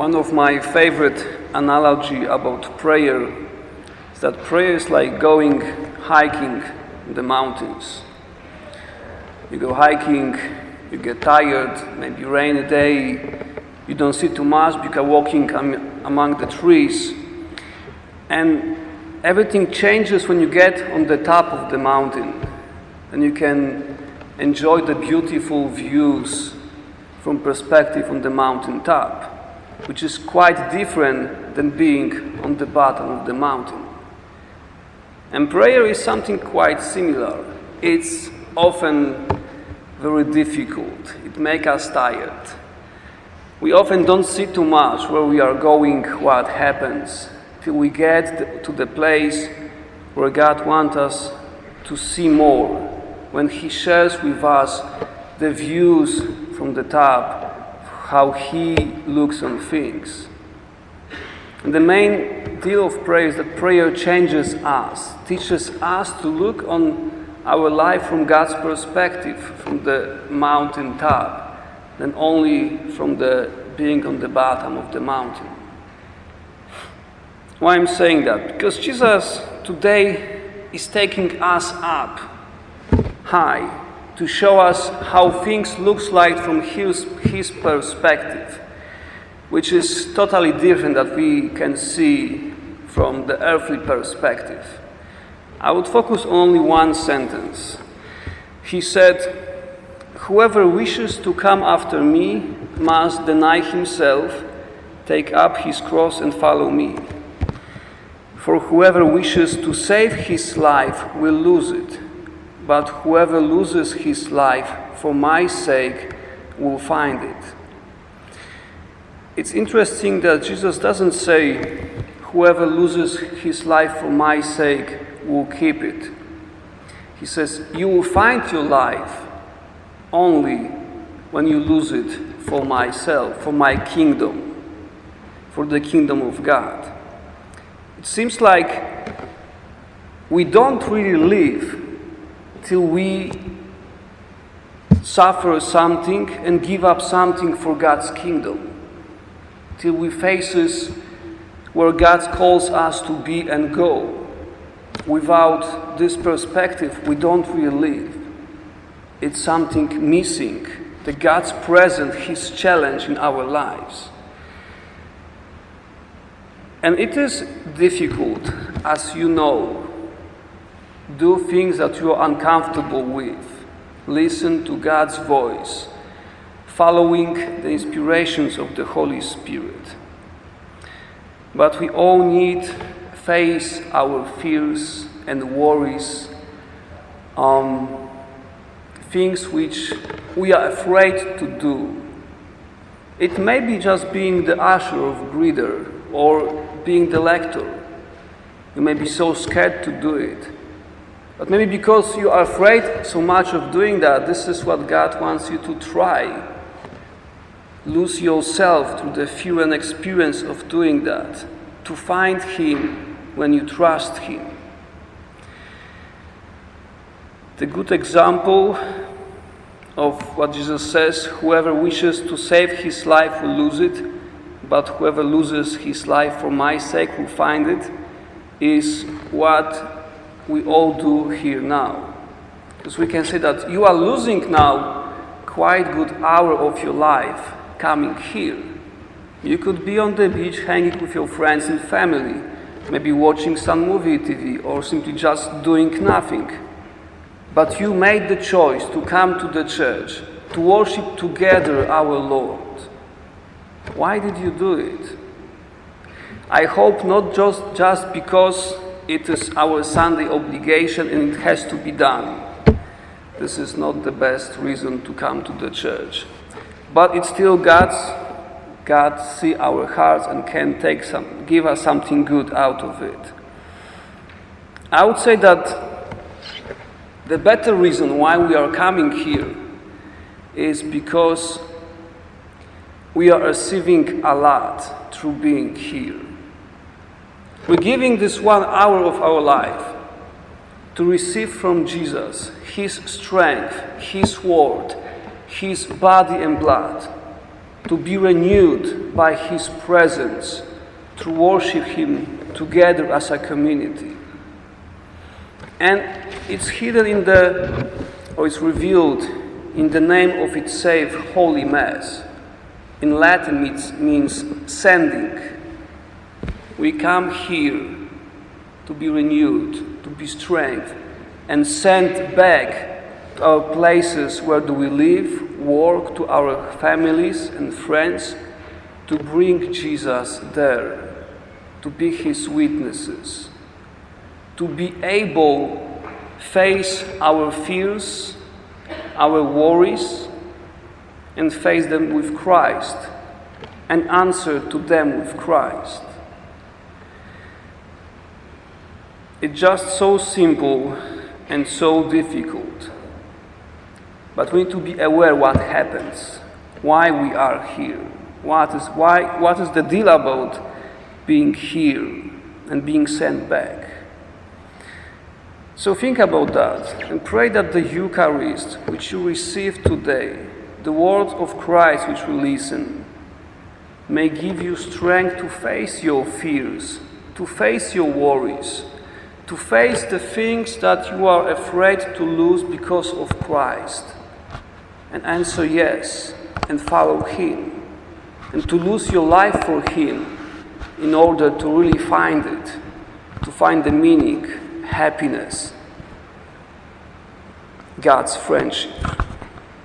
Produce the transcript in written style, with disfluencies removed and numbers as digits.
One of my favorite analogy about prayer is that prayer is like going hiking in the mountains. You go hiking, you get tired, maybe rainy day, you don't see too much because walking among the trees. And everything changes when you get on the top of the mountain. And you can enjoy the beautiful views from perspective on the mountain top, which is quite different than being on the bottom of the mountain. And prayer is something quite similar. It's often very difficult. It makes us tired. We often don't see too much where we are going, what happens, till we get to the place where God wants us to see more, when He shares with us the views from the top, how He looks on things. And the main deal of prayer is that prayer changes us, teaches us to look on our life from God's perspective, from the mountain top, than only from the being on the bottom of the mountain. Why I'm saying that? Because Jesus today is taking us up high to show us how things looks like from his perspective, which is totally different that we can see from the earthly perspective. I would focus on only one sentence. He said, "Whoever wishes to come after me must deny himself, take up his cross and follow me. For whoever wishes to save his life will lose it, but whoever loses his life for my sake will find it." It's interesting that Jesus doesn't say, "Whoever loses his life for my sake will keep it." He says, "You will find your life only when you lose it for myself, for my kingdom, for the kingdom of God." It seems like we don't really live till we suffer something and give up something for God's kingdom, till we face where God calls us to be and go. Without this perspective, we don't really live. It's something missing, that God's presence, His challenge in our lives. And it is difficult, as you know, do things that you are uncomfortable with, listen to God's voice, following the inspirations of the Holy Spirit. But we all need to face our fears and worries, things which we are afraid to do. It may be just being the usher of greeter or being the lector. You may be so scared to do it. But maybe because you are afraid so much of doing that, this is what God wants you to try. Lose yourself through the fear and experience of doing that, to find Him when you trust Him. The good example of what Jesus says, "Whoever wishes to save his life will lose it, but whoever loses his life for my sake will find it," is what we all do here now. Because we can say that you are losing now quite good hour of your life coming here. You could be on the beach hanging with your friends and family, maybe watching some movie TV or simply just doing nothing. But you made the choice to come to the church, to worship together our Lord. Why did you do it? I hope not just because it is our Sunday obligation and it has to be done. This is not the best reason to come to the church. But it's still God see our hearts and can give us something good out of it. I would say that the better reason why we are coming here is because we are receiving a lot through being here. We're giving this 1 hour of our life to receive from Jesus His strength, His word, His body and blood, to be renewed by His presence, to worship Him together as a community. And it's hidden it's revealed in the name of itself, Holy Mass. In Latin it means sending. We come here to be renewed, to be strengthened, and sent back to our places where do we live, work, to our families and friends, to bring Jesus there, to be His witnesses, to be able to face our fears, our worries, and face them with Christ, and answer to them with Christ. It's just so simple and so difficult. But we need to be aware what happens, why we are here, what is the deal about being here and being sent back. So think about that and pray that the Eucharist which you receive today, the words of Christ which we listen, may give you strength to face your fears, to face your worries, to face the things that you are afraid to lose because of Christ, and answer yes and follow Him, and to lose your life for Him in order to really find it, to find the meaning, happiness, God's friendship.